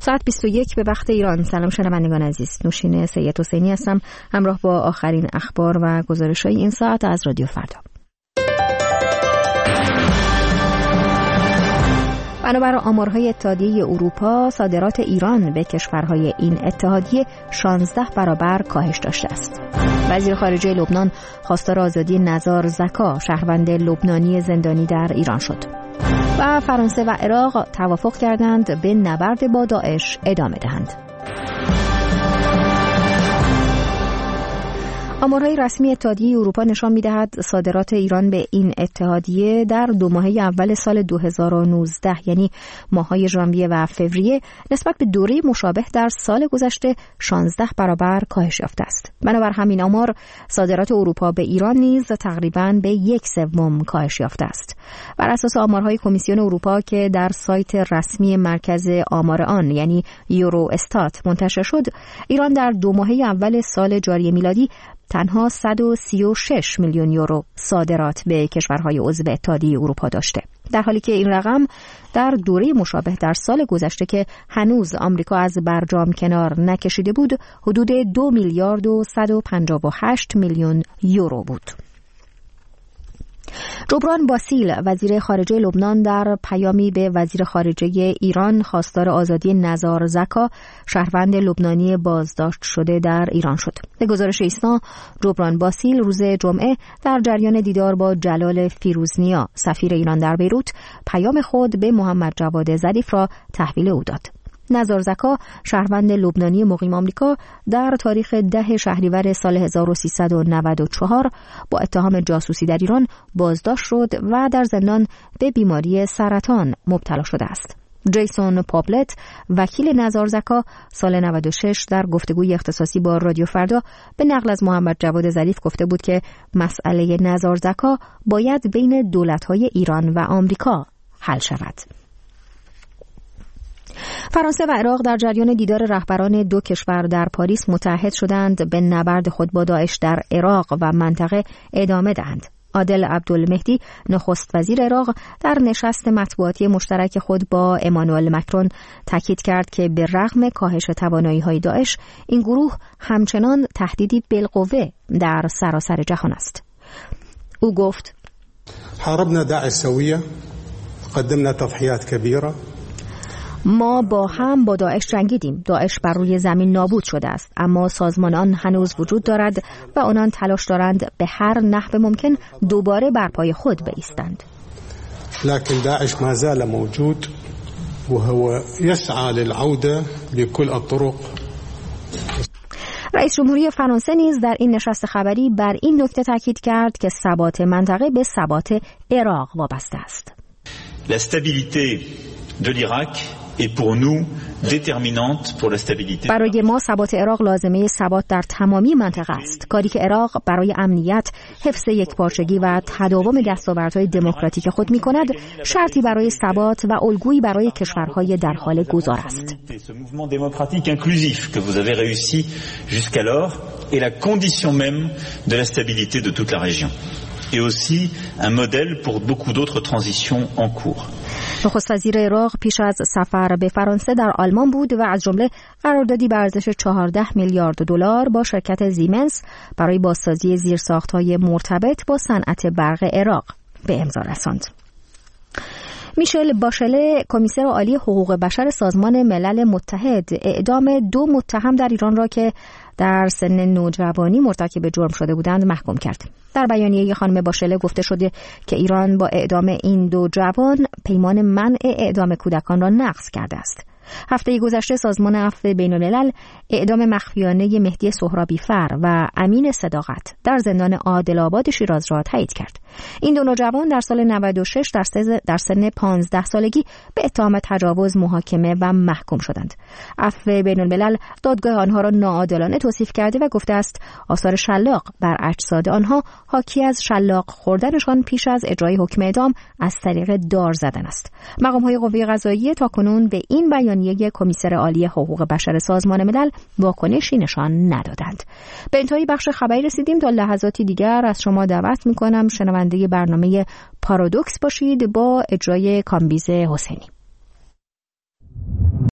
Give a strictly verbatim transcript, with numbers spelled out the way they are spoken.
ساعت بیست و یک به وقت ایران. سلام شنوندگان عزیز، نوشین سید حسینی هستم همراه با آخرین اخبار و گزارش‌های این ساعت از رادیو فردا. بنابر آمارهای اتحادیه اروپا، صادرات ایران به کشورهای این اتحادیه شانزده برابر کاهش داشته است. وزیر خارجه لبنان خواستار آزادی نزار زکا، شهروند لبنانی زندانی در ایران شد. و فرانسه و عراق توافق کردند به نبرد با داعش ادامه دهند. آمارهای رسمی اتحادیه اروپا نشان می‌دهد صادرات ایران به این اتحادیه در دو ماهه اول سال دو هزار و نوزده، یعنی ماه‌های ژانویه و فوریه، نسبت به دوره مشابه در سال گذشته شانزده برابر کاهش یافته است. بنابر همین آمار، صادرات اروپا به ایران نیز تقریباً به یک سوم کاهش یافته است. بر اساس آمارهای کمیسیون اروپا که در سایت رسمی مرکز آمار آن، یعنی یورو استات، منتشر شد، ایران در دو ماهه اول سال جاری میلادی تنها صد و سی و شش میلیون یورو صادرات به کشورهای عضو اتحادیه اروپا داشته، در حالی که این رقم در دوره مشابه در سال گذشته که هنوز آمریکا از برجام کنار نکشیده بود، حدود دو میلیارد و صد و پنجاه و هشت میلیون یورو بود. جبران باسیل، وزیر خارجه لبنان، در پیامی به وزیر خارجه ایران خواستار آزادی نزار زکا، شهروند لبنانی بازداشت شده در ایران شد. به گزارش ایسنا، جبران باسیل روز جمعه در جریان دیدار با جلال فیروزنیا، سفیر ایران در بیروت، پیام خود به محمد جواد ظریف را تحویل او داد. نزار زکا، شهروند لبنانی مقیم آمریکا، در تاریخ ده شهریور سال هزار و سیصد و نود و چهار با اتهام جاسوسی در ایران بازداشت شد و در زندان به بیماری سرطان مبتلا شده است. جیسون پابلت، وکیل نزار زکا، سال نود و شش در گفتگوی اختصاصی با رادیو فردا به نقل از محمد جواد ظریف گفته بود که مسئله نزار زکا باید بین دولت‌های ایران و آمریکا حل شود. فرانسه و عراق در جریان دیدار رهبران دو کشور در پاریس متعهد شدند به نبرد خود با داعش در عراق و منطقه ادامه دهند. عادل عبدالمهدی، نخست وزیر عراق، در نشست مطبوعاتی مشترک خود با امانوئل مکرون تاکید کرد که به رغم کاهش توانایی‌های داعش، این گروه همچنان تهدیدی بالقوه در سراسر جهان است. او گفت: حاربنا داعش سوية، قدمنا تضحيات كبيرة. ما با هم با داعش جنگیدیم. داعش بر روی زمین نابود شده است، اما سازمان آن هنوز وجود دارد و آنان تلاش دارند به هر نحو ممکن دوباره بر پای خود بایستند. لكن داعش ما زال موجود وهو يسعى للعودة بكل الطرق. رئیس جمهوری فرانسه نیز در این نشست خبری بر این نکته تاکید کرد که ثبات منطقه به ثبات عراق وابسته است. La stabilité de l'Irak est pour nous déterminante pour la stabilité. برای ما ثبات عراق لازمه ثبات در تمامی منطقه است. کاری که عراق برای امنیت، حفظ یکپارچگی و تداوم دستاوردهای دموکراتیک خود می‌کند، شرطی برای ثبات و الگویی برای کشورهای در حال گذار است. Ce mouvement démocratique inclusif que vous avez réussi jusqu'alors est la condition même de la stabilité de toute la région. et aussi un modèle pour beaucoup d'autres transitions en cours. نخست وزیر عراق پیش از سفر به فرانسه در آلمان بود و از جمله قراردادی به ارزش چهارده میلیارد دلار با شرکت زیمنس برای بازسازی زیرساخت‌های مرتبط با صنعت برق عراق به امضا رساند. میشل باشله، کمیسر عالی حقوق بشر سازمان ملل متحد، اعدام دو متهم در ایران را که در سن نوجوانی مرتکب جرم شده بودند محکوم کرد. در بیانیه خانم باشله گفته شده که ایران با اعدام این دو جوان پیمان منع اعدام کودکان را نقض کرده است. هفته گذشته سازمان عفو بین‌الملل اعدام مخفیانه مهدی سهرابی فر و امین صداقت در زندان عادل‌آباد شیراز را تایید کرد. این دو نوجوان در سال نود و شش در سن پانزده سالگی به اتهام تجاوز محاکمه و محکوم شدند. عفو بین‌الملل دادگاه آنها را ناعادلانه توصیف کرده و گفته است آثار شلاق بر اجساد آنها حاکی از شلاق خوردنشان پیش از اجرای حکم اعدام از طریق دار زدن است. مقام‌های قوه قضاییه تاکنون به این بیانیه کمیسر عالی حقوق بشر سازمان ملل واکنشی نشان ندادند. به انتهای بخش خبری رسیدیم. تا لحظاتی دیگر از شما دعوت می‌کنم شنونده برنامه پارادوکس باشید با اجرای کامبیز حسینی.